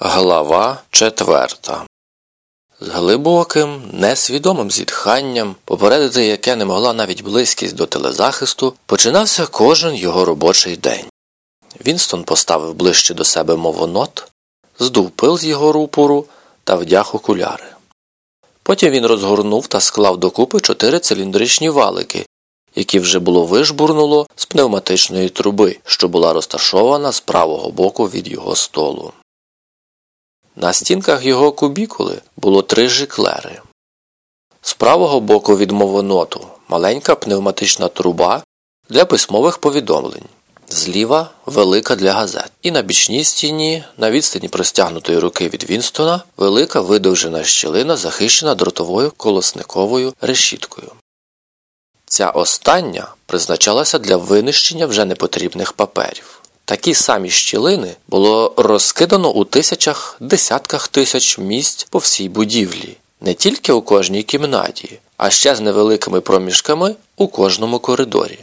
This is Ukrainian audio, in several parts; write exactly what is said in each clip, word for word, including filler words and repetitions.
Глава четверта. З глибоким, несвідомим зітханням, попередити яке не могла навіть близькість до телезахисту, починався кожен його робочий день. Вінстон поставив ближче до себе мовонот, здув пил з його рупору та вдяг окуляри. Потім він розгорнув та склав докупи чотири циліндричні валики, які вже було вижбурнуло з пневматичної труби, що була розташована з правого боку від його столу. На стінках його кубікули було три жиклери. З правого боку від мовоноту маленька пневматична труба для письмових повідомлень, зліва велика для газет. І на бічній стіні, на відстані простягнутої руки від Вінстона, велика видовжена щілина, захищена дротовою колосниковою решіткою. Ця остання призначалася для винищення вже непотрібних паперів. Такі самі щілини було розкидано у тисячах, десятках тисяч місць по всій будівлі. Не тільки у кожній кімнаті, а ще з невеликими проміжками у кожному коридорі.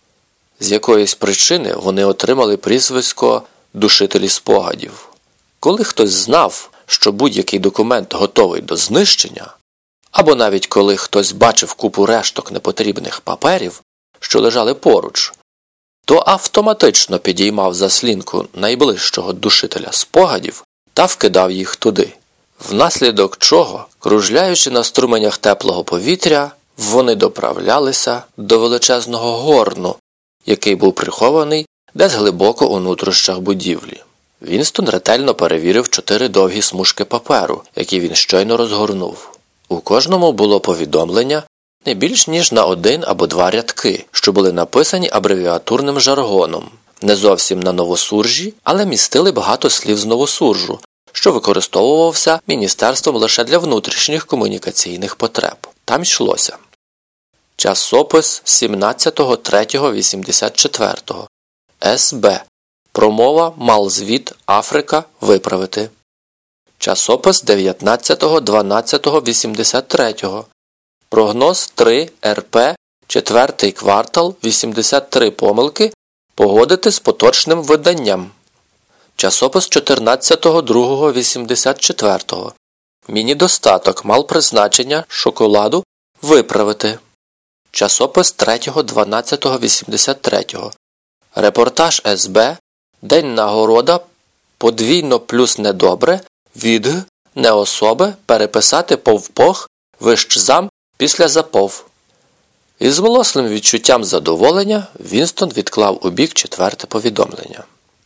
З якоїсь причини вони отримали прізвисько «душителі спогадів». Коли хтось знав, що будь-який документ готовий до знищення, або навіть коли хтось бачив купу решток непотрібних паперів, що лежали поруч, то автоматично підіймав заслінку найближчого душителя спогадів та вкидав їх туди. Внаслідок чого, кружляючи на струменях теплого повітря, вони доправлялися до величезного горну, який був прихований десь глибоко у нутрощах будівлі. Вінстон ретельно перевірив чотири довгі смужки паперу, які він щойно розгорнув. У кожному було повідомлення не більш ніж на один або два рядки, що були написані абревіатурним жаргоном, не зовсім на новосуржі, але містили багато слів з новосуржу, що використовувався міністерством лише для внутрішніх комунікаційних потреб. Там йшлося: часопис сімнадцятого третього вісімдесят четвертого, ес-бе, промова Малзвіт Африка виправити. Часопис дев'ятнадцятого дванадцятого вісімдесят третього, прогноз три ер пе, четвертий квартал, вісімдесят три помилки, погодити з поточним виданням. Часопис чотирнадцятого другого вісімдесят четвертого, міні-достаток мал призначення шоколаду виправити. Часопис третього дванадцятого вісімдесят третього, репортаж ес-бе, день нагорода, подвійно плюс недобре, від не особи переписати повпох, вищ зам, після запов. Із млосним відчуттям задоволення Вінстон відклав у бік четверте повідомлення.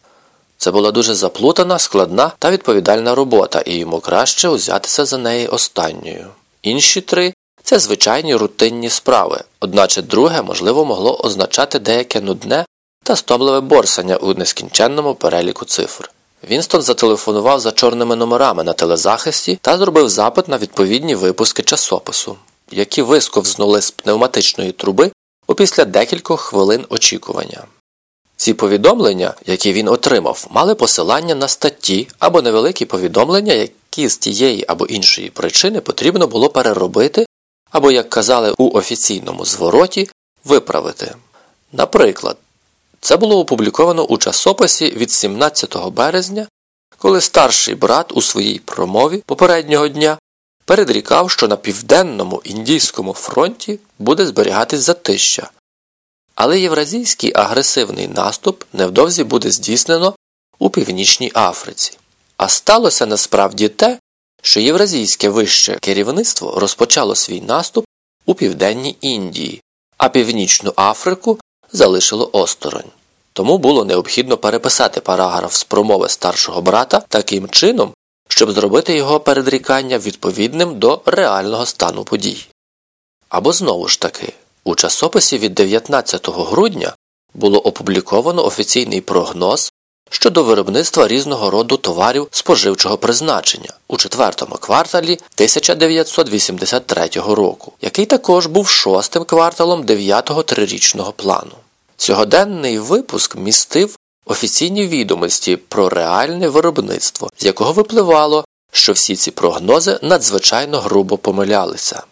Це була дуже заплутана, складна та відповідальна робота, і йому краще узятися за неї останньою. Інші три – це звичайні рутинні справи, одначе друге, можливо, могло означати деяке нудне та стомливе борсання у нескінченному переліку цифр. Вінстон зателефонував за чорними номерами на телезахисті та зробив запит на відповідні випуски часопису, які висковзнули з пневматичної труби опісля декількох хвилин очікування. Ці повідомлення, які він отримав, мали посилання на статті або невеликі повідомлення, які з тієї або іншої причини потрібно було переробити або, як казали у офіційному звороті, виправити. Наприклад, це було опубліковано у часописі від сімнадцятого березня, коли старший брат у своїй промові попереднього дня передрікав, що на південному індійському фронті буде зберігатись затища, але євразійський агресивний наступ невдовзі буде здійснено у Північній Африці. А сталося насправді те, що євразійське вище керівництво розпочало свій наступ у Південній Індії, а Північну Африку залишило осторонь. Тому було необхідно переписати параграф з промови старшого брата таким чином, щоб зробити його передрікання відповідним до реального стану подій. Або знову ж таки, у часописі від дев'ятнадцятого грудня було опубліковано офіційний прогноз щодо виробництва різного роду товарів споживчого призначення у четвертому кварталі тисяча дев'ятсот вісімдесят третього року, який також був шостим кварталом дев'ятого трирічного плану. Сьогоденний випуск містив офіційні відомості про реальне виробництво, з якого випливало, що всі ці прогнози надзвичайно грубо помилялися.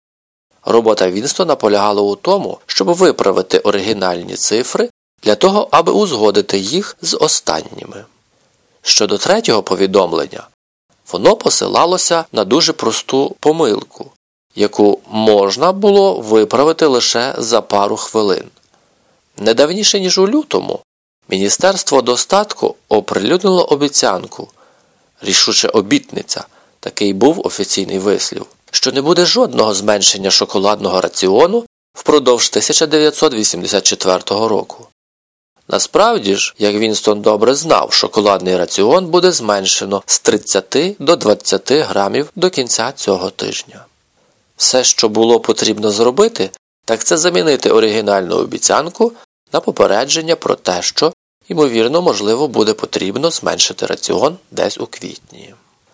Робота Вінстона полягала у тому, щоб виправити оригінальні цифри для того, аби узгодити їх з останніми. Щодо третього повідомлення, Воно посилалося на дуже просту помилку, яку можна було виправити лише за пару хвилин. Не давніше, ніж у лютому, Міністерство достатку оприлюднило обіцянку, рішуче обітниця, такий був офіційний вислів, що не буде жодного зменшення шоколадного раціону впродовж тисяча дев'ятсот вісімдесят четвертого року. Насправді ж, як Вінстон добре знав, шоколадний раціон буде зменшено з тридцяти до двадцяти грамів до кінця цього тижня. Все, що було потрібно зробити, так це замінити оригінальну обіцянку на попередження про те, що, ймовірно, можливо, буде потрібно зменшити раціон десь у квітні.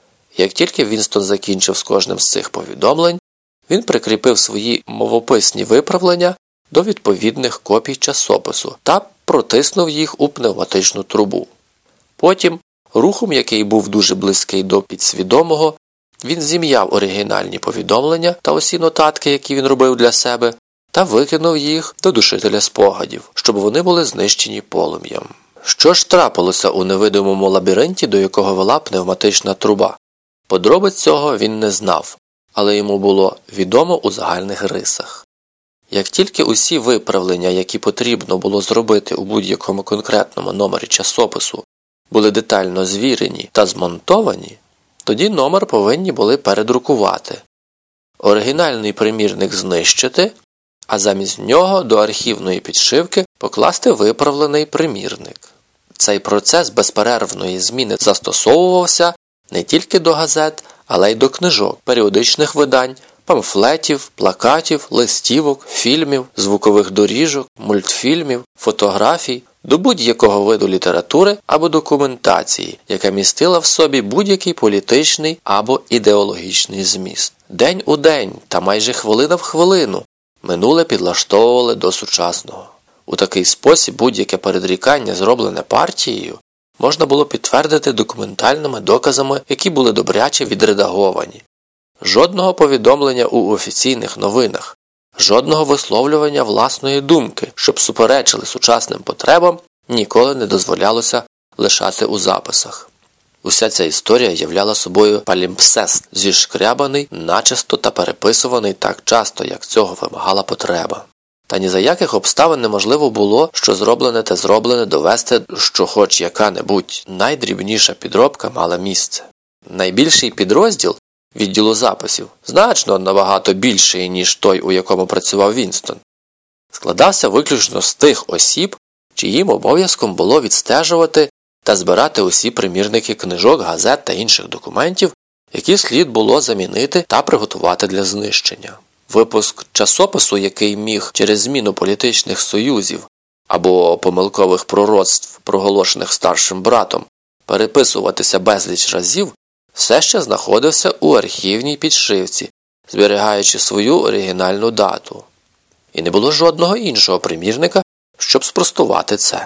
Як тільки Вінстон закінчив з кожним з цих повідомлень, він прикріпив свої мовописні виправлення до відповідних копій часопису та протиснув їх у пневматичну трубу. Потім, рухом, який був дуже близький до підсвідомого, він зім'яв оригінальні повідомлення та усі нотатки, які він робив для себе, та викинув їх до душителя спогадів, щоб вони були знищені полум'ям. Що ж трапилося у невидимому лабіринті, до якого вела пневматична труба? Подробиць цього він не знав, але йому було відомо у загальних рисах. Як тільки усі виправлення, які потрібно було зробити у будь-якому конкретному номері часопису, були детально звірені та змонтовані, тоді номер повинні були передрукувати, оригінальний примірник знищити, а замість нього до архівної підшивки покласти виправлений примірник. Цей процес безперервної зміни застосовувався не тільки до газет, але й до книжок, періодичних видань, памфлетів, плакатів, листівок, фільмів, звукових доріжок, мультфільмів, фотографій, до будь-якого виду літератури або документації, яка містила в собі будь-який політичний або ідеологічний зміст. День у день та майже хвилина в хвилину минуле підлаштовували до сучасного. У такий спосіб будь-яке передрікання, зроблене партією, можна було підтвердити документальними доказами, які були добряче відредаговані. Жодного повідомлення у офіційних новинах, жодного висловлювання власної думки, щоб суперечили сучасним потребам, ніколи не дозволялося лишати у записах. Уся ця історія являла собою палімпсест, зішкрябаний, начисто та переписуваний так часто, як цього вимагала потреба. Та ні за яких обставин неможливо було, що зроблене те зроблене довести, що хоч яка-небудь найдрібніша підробка мала місце. Найбільший підрозділ відділу записів, значно набагато більший, ніж той, у якому працював Вінстон, складався виключно з тих осіб, чиїм обов'язком було відстежувати та збирати усі примірники книжок, газет та інших документів, які слід було замінити та приготувати для знищення. Випуск часопису, який міг через зміну політичних союзів або помилкових пророцтв, проголошених старшим братом, переписуватися безліч разів, все ще знаходився у архівній підшивці, зберігаючи свою оригінальну дату. І не було жодного іншого примірника, щоб спростувати це.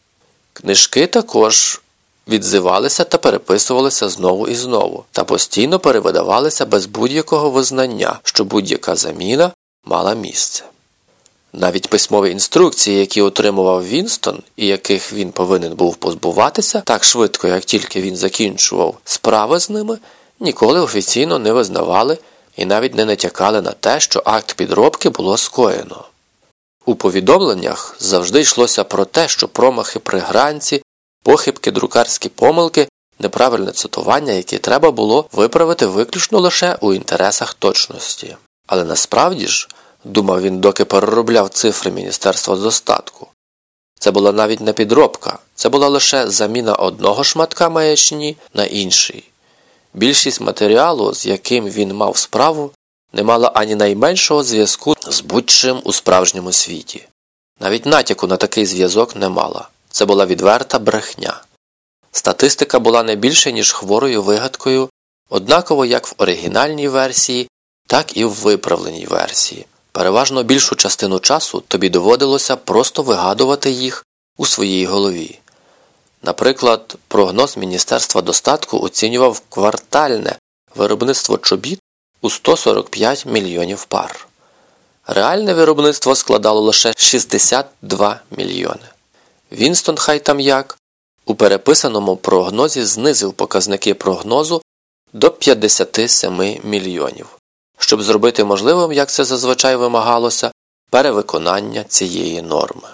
Книжки також відзивалися та переписувалися знову і знову, та постійно перевидавалися без будь-якого визнання, що будь-яка заміна мала місце. Навіть письмові інструкції, які отримував Вінстон і яких він повинен був позбуватися так швидко, як тільки він закінчував справи з ними, ніколи офіційно не визнавали і навіть не натякали на те, що акт підробки було скоєно. У повідомленнях завжди йшлося про те, що промахи при гранці, похибки, друкарські помилки, неправильне цитування, які треба було виправити виключно лише у інтересах точності. Але насправді ж, думав він, доки переробляв цифри Міністерства достатку, це була навіть не підробка, це була лише заміна одного шматка маячні на інший. Більшість матеріалу, з яким він мав справу, не мала ані найменшого зв'язку з будь-чим у справжньому світі. Навіть натяку на такий зв'язок не мала. Це була відверта брехня. Статистика була не більше, ніж хворою вигадкою, однаково як в оригінальній версії, так і в виправленій версії. Переважно більшу частину часу тобі доводилося просто вигадувати їх у своїй голові. Наприклад, прогноз Міністерства достатку оцінював квартальне виробництво чобіт у сто сорок п'ять мільйонів пар. Реальне виробництво складало лише шістдесят два мільйони. Вінстон, хай там як, у переписаному прогнозі знизив показники прогнозу до п'ятдесят сім мільйонів, щоб зробити можливим, як це зазвичай вимагалося, перевиконання цієї норми.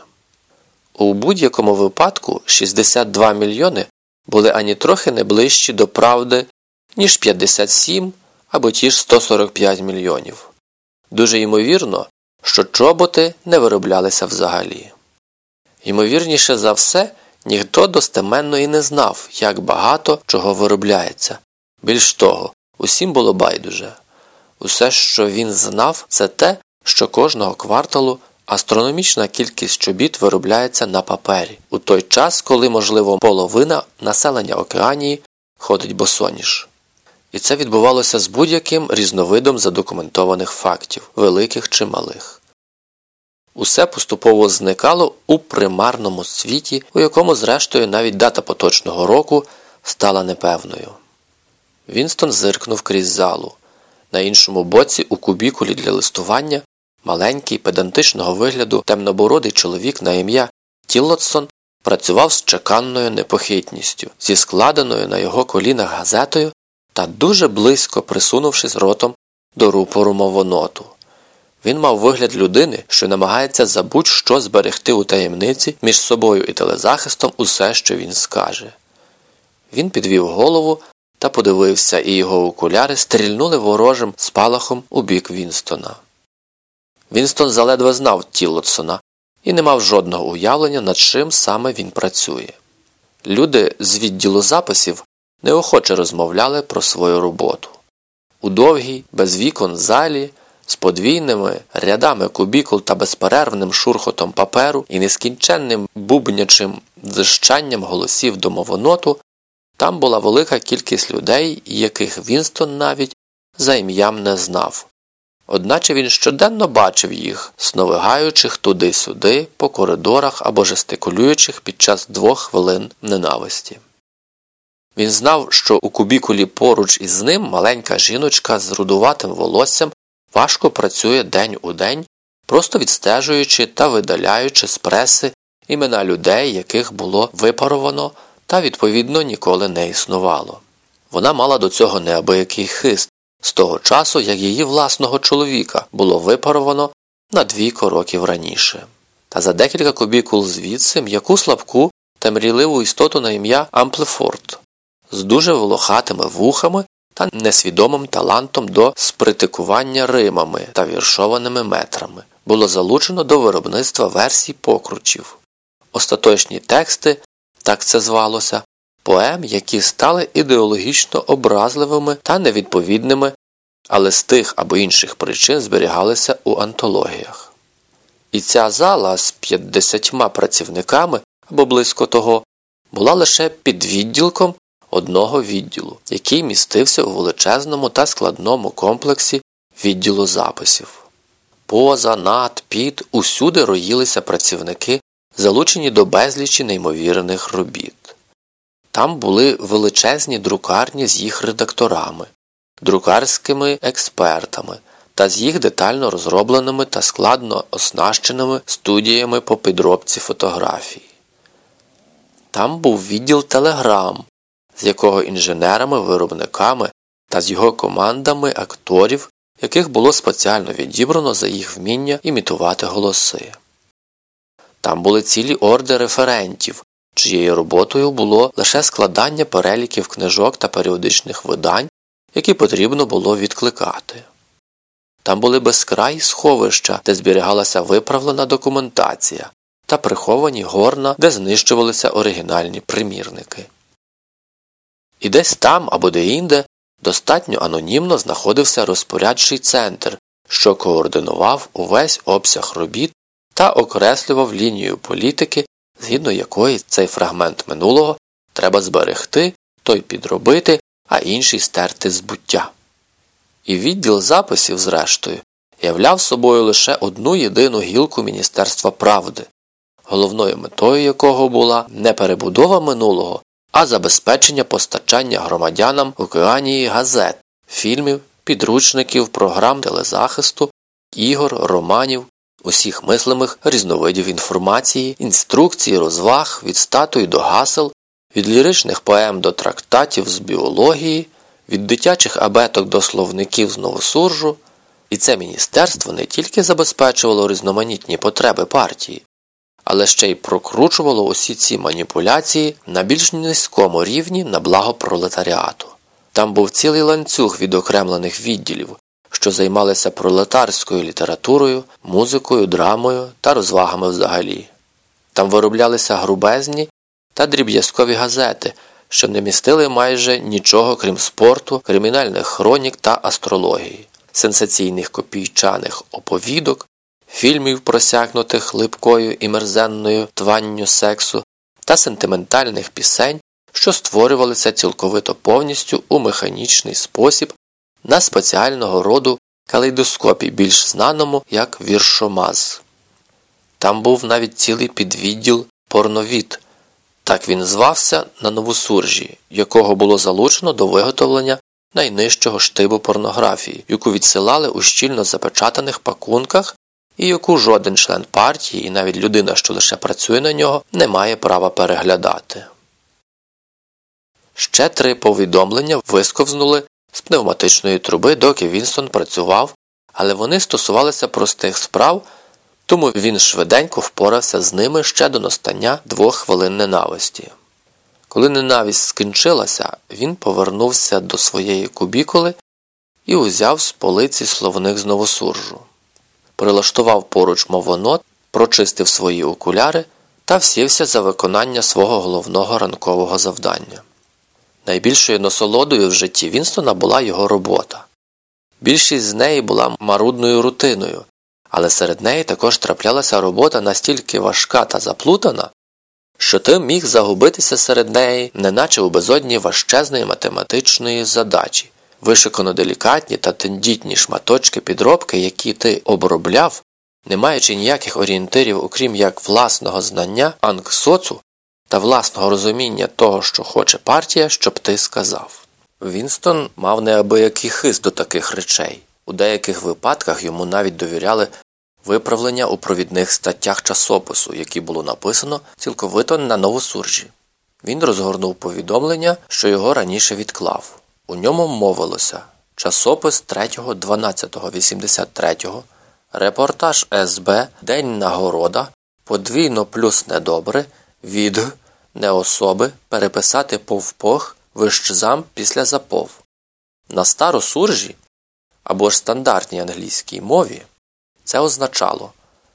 У будь-якому випадку шістдесят два мільйони були ані трохи не ближчі до правди, ніж п'ятдесят сім або ті ж сто сорок п'ять мільйонів. Дуже ймовірно, що чоботи не вироблялися взагалі. Ймовірніше за все, ніхто достеменно і не знав, як багато чого виробляється. Більш того, усім було байдуже. Усе, що він знав, це те, що кожного кварталу астрономічна кількість чобіт виробляється на папері, у той час, коли, можливо, половина населення Океанії ходить босоніж. І це відбувалося з будь-яким різновидом задокументованих фактів, великих чи малих. Усе поступово зникало у примарному світі, у якому, зрештою, навіть дата поточного року стала непевною. Вінстон зиркнув крізь залу. На іншому боці, у кубікулі для листування, маленький, педантичного вигляду, темнобородий чоловік на ім'я Тіллотсон працював з чеканною непохитністю, зі складеною на його колінах газетою та дуже близько присунувшись ротом до рупору мовоноту. Він мав вигляд людини, що намагається за будь-що зберегти у таємниці між собою і телезахистом усе, що він скаже. Він підвів голову та подивився, і його окуляри стрільнули ворожим спалахом у бік Вінстона. Вінстон заледве знав Тіллотсона і не мав жодного уявлення, над чим саме він працює. Люди з відділу записів неохоче розмовляли про свою роботу. У довгій, без вікон залі, з подвійними рядами кубікул та безперервним шурхотом паперу і нескінченним бубнячим дзижчанням голосів до мовоноту, там була велика кількість людей, яких Вінстон навіть за ім'ям не знав. Одначе він щоденно бачив їх, сновигаючих туди-сюди, по коридорах або жестикулюючих під час двох хвилин ненависті. Він знав, що у кубікулі поруч із ним маленька жіночка з рудуватим волоссям важко працює день у день, просто відстежуючи та видаляючи з преси імена людей, яких було випаровано та, відповідно, ніколи не існувало. Вона мала до цього неабиякий хист, з того часу, як її власного чоловіка було випаровано на двійко років раніше. Та за декілька кубікул звідси м'яку слабку та мрійливу істоту на ім'я Амплефорд, з дуже волохатими вухами та несвідомим талантом до спритикування римами та віршованими метрами, було залучено до виробництва версій покручів. Остаточні тексти, так це звалося, поем, які стали ідеологічно образливими та невідповідними, але з тих або інших причин зберігалися у антологіях. І ця зала з п'ятдесятьма працівниками, або близько того, була лише підвідділком одного відділу, який містився у величезному та складному комплексі відділу записів. Поза, над, під, усюди роїлися працівники, залучені до безлічі неймовірних робіт. Там були величезні друкарні з їх редакторами, друкарськими експертами та з їх детально розробленими та складно оснащеними студіями по підробці фотографій. Там був відділ телеграм, з якого інженерами-виробниками та з його командами акторів, яких було спеціально відібрано за їх вміння імітувати голоси. Там були цілі орди референтів, чиєю роботою було лише складання переліків книжок та періодичних видань, які потрібно було відкликати. Там були безкраї сховища, де зберігалася виправлена документація, та приховані горна, де знищувалися оригінальні примірники. І десь там або деінде достатньо анонімно знаходився розпорядчий центр, що координував увесь обсяг робіт та окреслював лінію політики, згідно якої цей фрагмент минулого треба зберегти, той підробити, а інший стерти з буття. І відділ записів, зрештою, являв собою лише одну єдину гілку Міністерства правди, головною метою якого була не перебудова минулого, а забезпечення постачання громадянам Океанії газет, фільмів, підручників, програм телезахисту, ігор, романів, усіх мислимих різновидів інформації, інструкцій, розваг, від статуй до гасел, від ліричних поем до трактатів з біології, від дитячих абеток до словників з Новосуржу, і це міністерство не тільки забезпечувало різноманітні потреби партії, але ще й прокручувало усі ці маніпуляції на більш низькому рівні на благо пролетаріату. Там був цілий ланцюг відокремлених відділів, що займалися пролетарською літературою, музикою, драмою та розвагами взагалі. Там вироблялися грубезні та дріб'язкові газети, що не містили майже нічого крім спорту, кримінальних хронік та астрології, сенсаційних копійчаних оповідок, фільмів, просякнутих липкою і мерзенною тванню сексу, та сентиментальних пісень, що створювалися цілковито повністю у механічний спосіб на спеціального роду калейдоскопі, більш знаному як віршомаз. Там був навіть цілий підвідділ порновід, так він звався на Новосуржі, якого було залучено до виготовлення найнижчого штибу порнографії, яку відсилали у щільно запечатаних пакунках і яку жоден член партії і навіть людина, що лише працює на нього, не має права переглядати. Ще три повідомлення висковзнули з пневматичної труби, доки Вінстон працював, але вони стосувалися простих справ, тому він швиденько впорався з ними ще до настання двох хвилин ненависті. Коли ненависть скінчилася, він повернувся до своєї кубікули і узяв з полиці словник з Новосуржу. Прилаштував поруч мовонот, прочистив свої окуляри та всівся за виконання свого головного ранкового завдання. Найбільшою насолодою в житті Вінстона була його робота. Більшість з неї була марудною рутиною, але серед неї також траплялася робота настільки важка та заплутана, що ти міг загубитися серед неї, неначе у безодні важчезної математичної задачі. Вишикано делікатні та тендітні шматочки підробки, які ти обробляв, не маючи ніяких орієнтирів, окрім як власного знання анксоцу та власного розуміння того, що хоче партія, щоб ти сказав. Вінстон мав неабиякий хист до таких речей. У деяких випадках йому навіть довіряли виправлення у провідних статтях часопису, які було написано цілковито на Новосуржі. Він розгорнув повідомлення, що його раніше відклав. У ньому мовилося: часопис третього дванадцятого вісімдесят третього, репортаж ес бе, День нагорода, подвійно плюс недобре, від не особи, переписати повпох, вищзам після запов. На старосуржі, або ж стандартній англійській мові, це означало: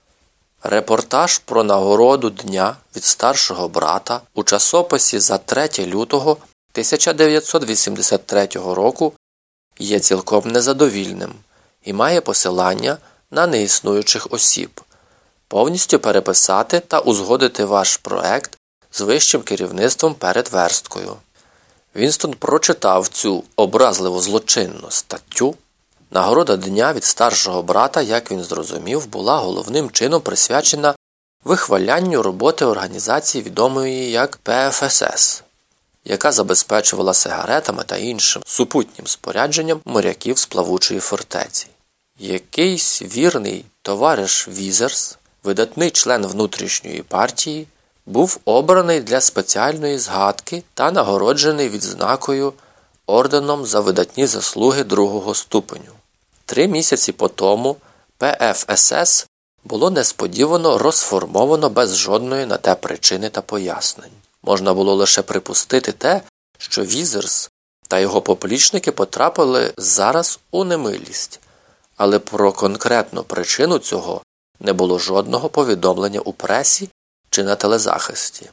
репортаж про нагороду дня від старшого брата у часописі за третє лютого тисяча дев'ятсот вісімдесят третього року є цілком незадовільним і має посилання на неіснуючих осіб. Повністю переписати та узгодити ваш проект з вищим керівництвом перед версткою. Вінстон прочитав цю образливо злочинну статтю. Нагорода дня від старшого брата, як він зрозумів, була головним чином присвячена вихвалянню роботи організації, відомої як пе еф ес ес, яка забезпечувала сигаретами та іншим супутнім спорядженням моряків з плавучої фортеці. Якийсь вірний товариш Візерс, видатний член внутрішньої партії, був обраний для спеціальної згадки та нагороджений відзнакою орденом за видатні заслуги другого ступеню. Три місяці по тому пе еф ес ес було несподівано розформовано без жодної на те причини та пояснень. Можна було лише припустити те, що Візерс та його поплічники потрапили зараз у немилість, але про конкретну причину цього не було жодного повідомлення у пресі чи на телезахисті.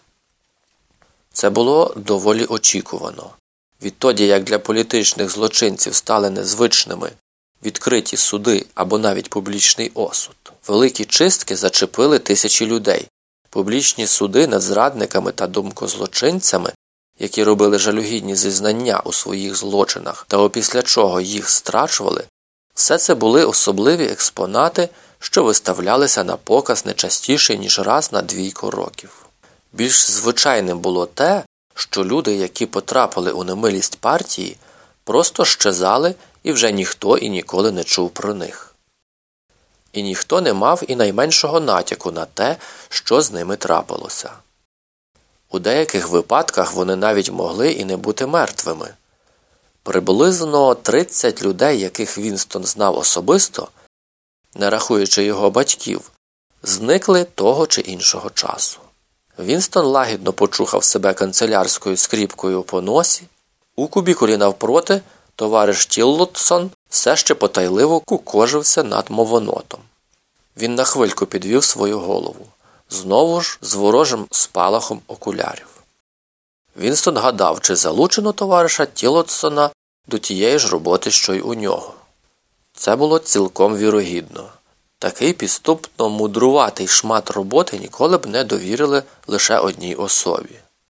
Це було доволі очікувано. Відтоді, як для політичних злочинців стали незвичними відкриті суди або навіть публічний осуд. Великі чистки зачепили тисячі людей. Публічні суди над зрадниками та думкозлочинцями, які робили жалюгідні зізнання у своїх злочинах та опісля чого їх страчували, все це були особливі експонати, що виставлялися на показ не частіше, ніж раз на двійко років. Більш звичайним було те, що люди, які потрапили у немилість партії, просто щезали і вже ніхто і ніколи не чув про них. І ніхто не мав і найменшого натяку на те, що з ними трапилося. У деяких випадках вони навіть могли і не бути мертвими. Приблизно тридцять людей, яких Вінстон знав особисто, не рахуючи його батьків, зникли того чи іншого часу. Вінстон лагідно почухав себе канцелярською скріпкою по носі. У кубікулі навпроти товариш Тіллотсон все ще потайливо кукожився над мовонотом. Він на хвильку підвів свою голову, знову ж з ворожим спалахом окулярів. Вінстон гадав, чи залучено товариша Тіллотсона до тієї ж роботи, що й у нього. Це було цілком вірогідно. Такий підступно мудруватий шмат роботи ніколи б не довірили лише одній особі.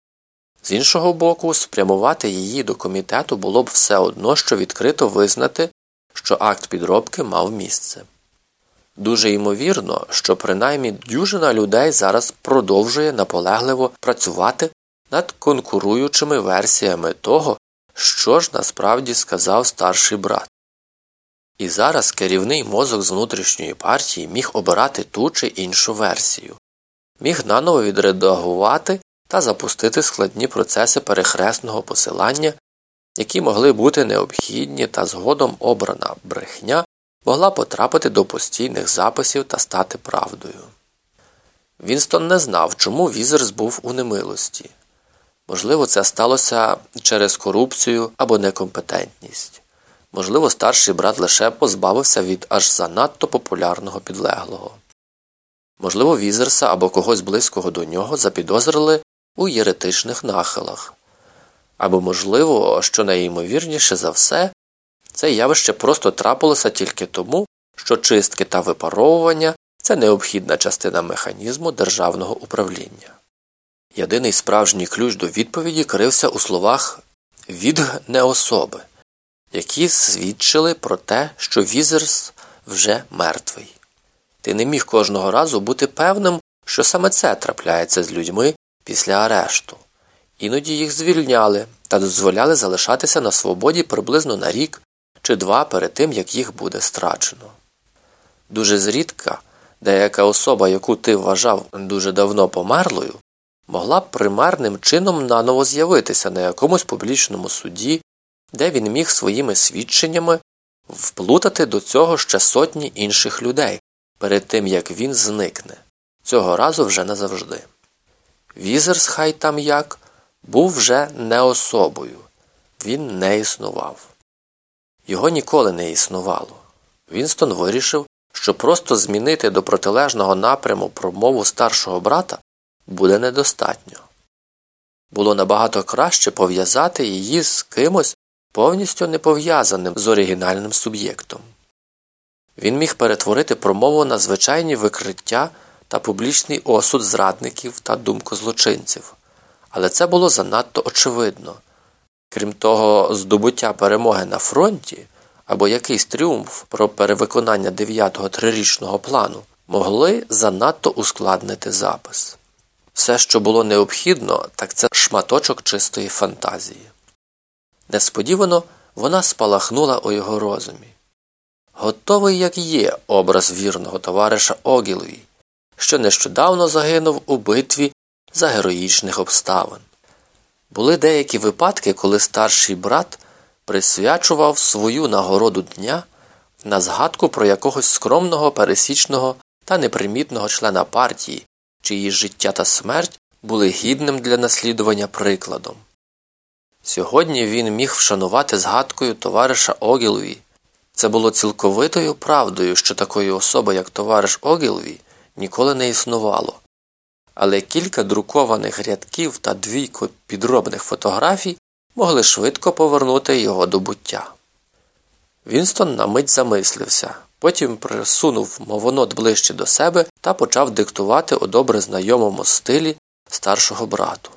З іншого боку, спрямувати її до комітету було б все одно, що відкрито визнати, що акт підробки мав місце. Дуже ймовірно, що принаймні дюжина людей зараз продовжує наполегливо працювати над конкуруючими версіями того, що ж насправді сказав старший брат. І зараз керівний мозок з внутрішньої партії міг обирати ту чи іншу версію, міг наново відредагувати та запустити складні процеси перехресного посилання, які могли бути необхідні, та згодом обрана брехня могла потрапити до постійних записів та стати правдою. Вінстон не знав, чому Візерс був у немилості. Можливо, це сталося через корупцію або некомпетентність. Можливо, старший брат лише позбавився від аж занадто популярного підлеглого. Можливо, Візерса або когось близького до нього запідозрили у єретичних нахилах. Або, можливо, що найімовірніше за все, це явище просто трапилося тільки тому, що чистки та випаровування – це необхідна частина механізму державного управління. Єдиний справжній ключ до відповіді крився у словах «відгне особи», які свідчили про те, що Візерс вже мертвий. Ти не міг кожного разу бути певним, що саме це трапляється з людьми після арешту. Іноді їх звільняли та дозволяли залишатися на свободі приблизно на рік чи два перед тим, як їх буде страчено. Дуже зрідка деяка особа, яку ти вважав дуже давно померлою, могла б примарним чином наново з'явитися на якомусь публічному суді, де він міг своїми свідченнями вплутати до цього ще сотні інших людей, перед тим, як він зникне. Цього разу вже назавжди. Візерс, хай там як, був вже не особою. Він не існував. Його ніколи не існувало. Вінстон вирішив, що просто змінити до протилежного напряму промову старшого брата буде недостатньо. Було набагато краще пов'язати її з кимось повністю не пов'язаним з оригінальним суб'єктом. Він міг перетворити промову на звичайні викриття та публічний осуд зрадників та думкозлочинців. Але це було занадто очевидно. Крім того, здобуття перемоги на фронті або якийсь тріумф про перевиконання дев'ятого трирічного плану могли занадто ускладнити запис. Все, що було необхідно, так це шматочок чистої фантазії. Несподівано вона спалахнула у його розумі. Готовий, як є, образ вірного товариша Огілві, що нещодавно загинув у битві за героїчних обставин. Були деякі випадки, коли старший брат присвячував свою нагороду дня на згадку про якогось скромного, пересічного та непримітного члена партії, чиї життя та смерть були гідним для наслідування прикладом. Сьогодні він міг вшанувати згадкою товариша Огілві. Це було цілковитою правдою, що такої особи, як товариш Огілві, ніколи не існувало. Але кілька друкованих рядків та двійко підробних фотографій могли швидко повернути його до буття. Вінстон на мить замислився, потім присунув мовонот ближче до себе та почав диктувати у добре знайомому стилі старшого брату.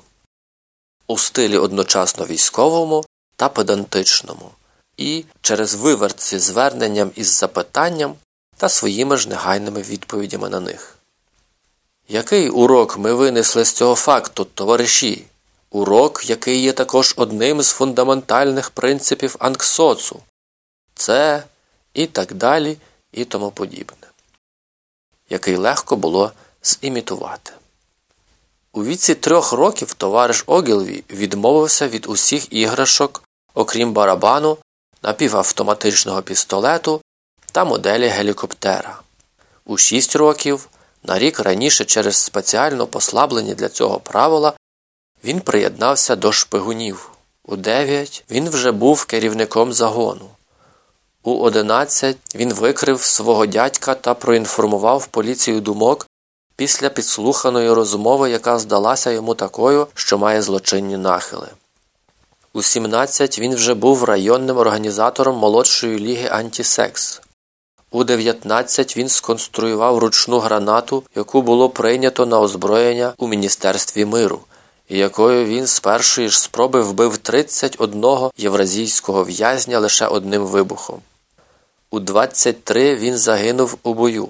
У стилі одночасно військовому та педантичному, і через вивертці зверненням із запитанням та своїми ж негайними відповідями на них. Який урок ми винесли з цього факту, товариші? Урок, який є також одним з фундаментальних принципів Анксоцу. Це і так далі, і тому подібне. Який легко було зімітувати. У віці трьох років товариш Огілві відмовився від усіх іграшок окрім барабану, напівавтоматичного пістолету та моделі гелікоптера. У шість років, на рік раніше через спеціально послаблені для цього правила, він приєднався до шпигунів. У дев'ять він вже був керівником загону. У одинадцять він викрив свого дядька та проінформував поліцію думок після підслуханої розмови, яка здалася йому такою, що має злочинні нахили. У сімнадцять він вже був районним організатором молодшої ліги «Антисекс». У дев'ятнадцять він сконструював ручну гранату, яку було прийнято на озброєння у Міністерстві миру, і якою він з першої ж спроби вбив тридцять одного євразійського в'язня лише одним вибухом. У двадцять три він загинув у бою.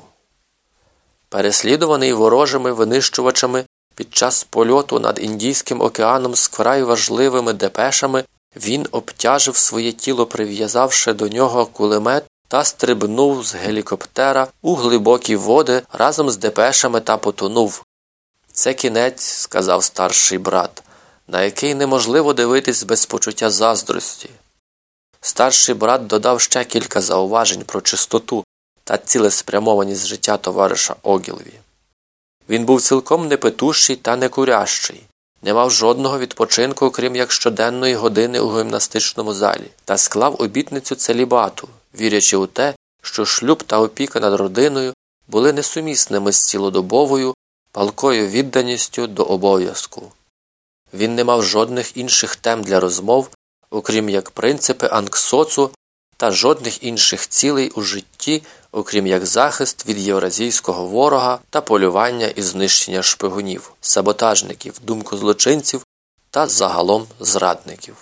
Переслідуваний ворожими винищувачами під час польоту над Індійським океаном з вкрай важливими депешами, він обтяжив своє тіло, прив'язавши до нього кулемет, та стрибнув з гелікоптера у глибокі води разом з депешами та потонув. «Це кінець», – сказав старший брат, на який неможливо дивитись без почуття заздрості. Старший брат додав ще кілька зауважень про чистоту та цілеспрямованість життя товариша Огілві. Він був цілком непитущий та некурящий, не мав жодного відпочинку, крім як щоденної години у гімнастичному залі, та склав обітницю целібату, вірячи у те, що шлюб та опіка над родиною були несумісними з цілодобовою, палкою відданістю до обов'язку. Він не мав жодних інших тем для розмов, окрім як принципи анксоцу, та жодних інших цілей у житті, окрім як захист від євразійського ворога та полювання і знищення шпигунів, саботажників, думкозлочинців та загалом зрадників.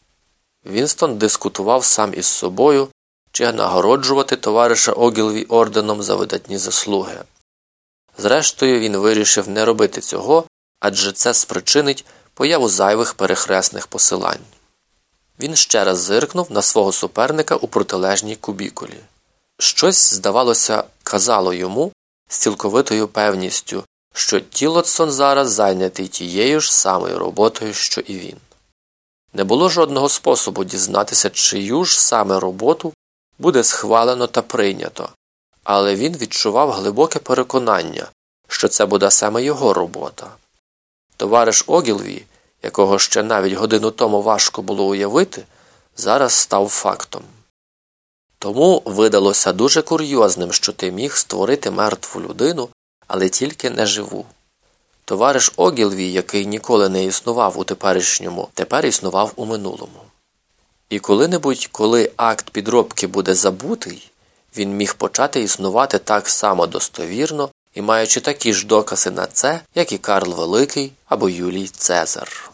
Вінстон дискутував сам із собою, чи нагороджувати товариша Огілві орденом за видатні заслуги. Зрештою, він вирішив не робити цього, адже це спричинить появу зайвих перехресних посилань. Він ще раз зиркнув на свого суперника у протилежній кубікулі. Щось, здавалося, казало йому з цілковитою певністю, що Тілотсон зараз зайнятий тією ж самою роботою, що і він. Не було жодного способу дізнатися, чию ж саме роботу буде схвалено та прийнято, але він відчував глибоке переконання, що це буде саме його робота. Товариш Огілві, якого ще навіть годину тому важко було уявити, зараз став фактом. Тому видалося дуже курйозним, що ти міг створити мертву людину, але тільки не живу. Товариш Огілві, який ніколи не існував у теперішньому, тепер існував у минулому. І коли-небудь, коли акт підробки буде забутий, він міг почати існувати так само достовірно і маючи такі ж докази на це, як і Карл Великий або Юлій Цезар.